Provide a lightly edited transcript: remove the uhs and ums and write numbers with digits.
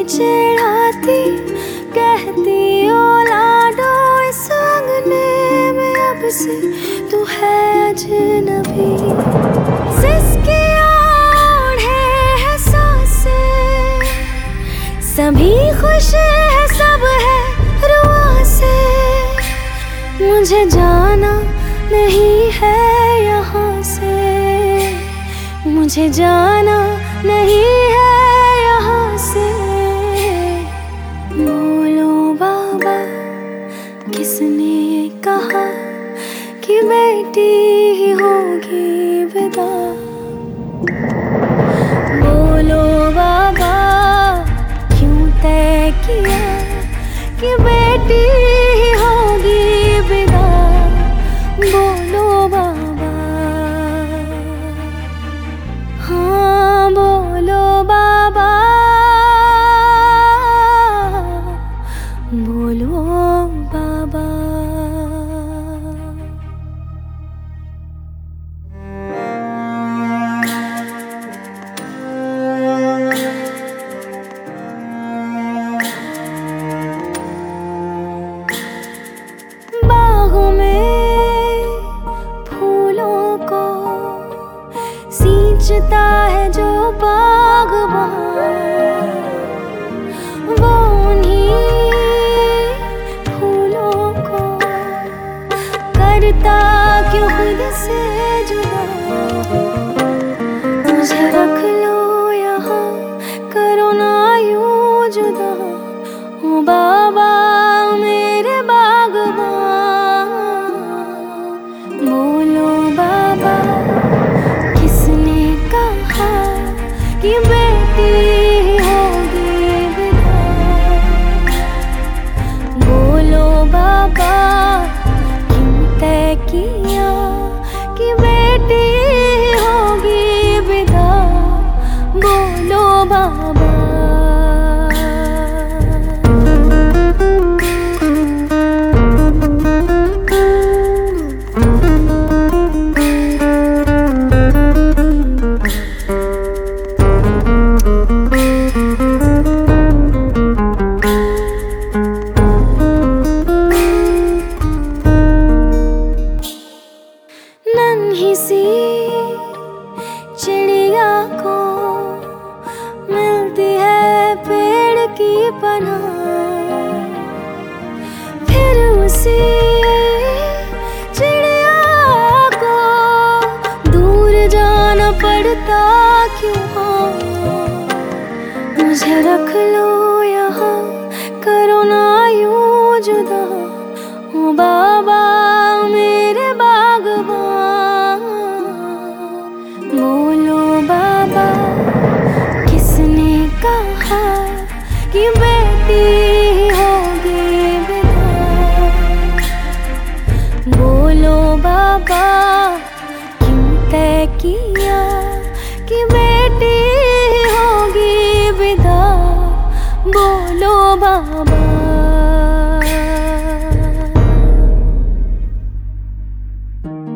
चिढ़ाती, कहती ओ लाडो इस अंगने में अब से तू है अजनबी। सिसकियां ओढ़े है सांसें, सभी खुश है सब है रुआ से। मुझे जाना नहीं है यहाँ से, मुझे जाना नहीं है यहाँ से। बोलो बाबा किसने कहा कि बेटी ही होगी विदा। बोलो बाबा क्यों तय किया कि बेटी ही होगी विदा। बोलो बाबा, हाँ बोलो बाबा, बोलो बाबा। बागों में फूलों को सींचता है जो बागबान, वो उन्हीं फूलों को करता क्यों खुद से जुदा। मुझे रख लो यहाँ, करो ना यूं जुदा। ओ बाबा मेरे बागबान, बोलो बाबा किसने कहा कि बेटी होगी विदा। बोलो बाबा क्यों तय किया कि बेटी होगी विदा। बोलो बाबा। नन्ही सी चिड़िया को मिलती है पेड़ की पनाह, फिर उसी चिड़िया को दूर जाना पड़ता क्यों। मुझे रख लो यहाँ, करो ना यूं जुदा। ओ बाबा मेरे बागबान, बोलो बाबा किसने कहा कि बेटी होगी विदा। बोलो बाबा क्यों तय किया कि बेटी होगी विदा। बोलो बाबा।